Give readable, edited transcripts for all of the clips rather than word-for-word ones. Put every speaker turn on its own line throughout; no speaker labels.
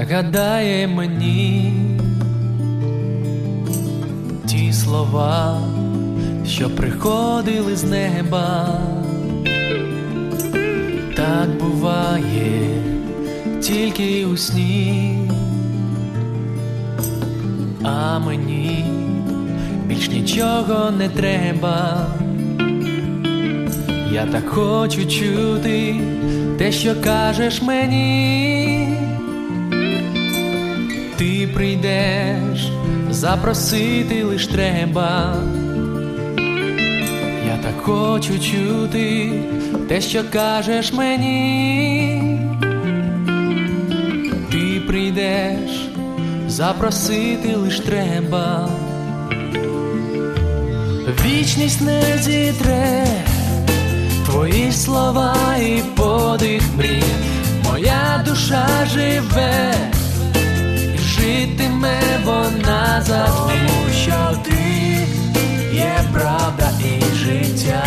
нагадає мені ті слова, що приходили з неба. Так буває тільки у сні, а мені більш нічого не треба. Я так хочу чути те, що кажеш мені. Ти прийдеш, запросити лиш треба. Я так хочу чути те, що кажеш мені. Ти прийдеш, запросити лиш треба. Вічність не зітре твої слова і подих мрій. Моя душа живе і житиме вона завжди. Тому що ти є правда і життя.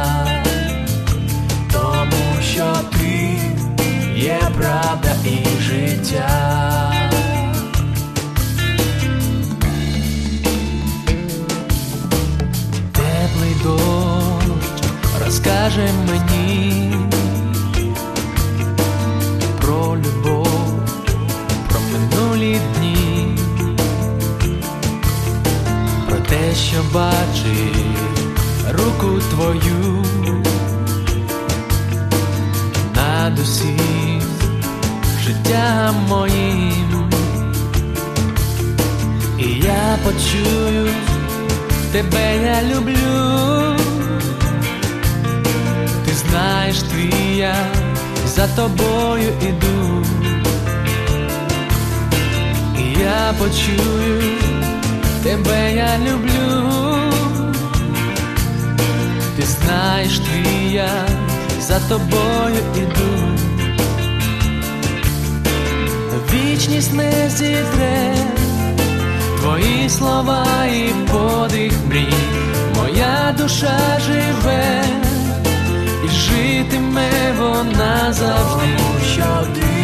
Тому що ти є правда і життя. Теплий дощ розкаже мені про любов, про минулі дні, про те, що бачив руку твою над усім життям моїм. І я почую, тебе я люблю. Ти знаєш, твій я за тобою іду. І я почую, тебе я люблю. Ти знаєш, твій я за тобою іду. Вічність не зітре твої слова і подих мрій. Моя душа живе і житиме вона завжди. Тому що ти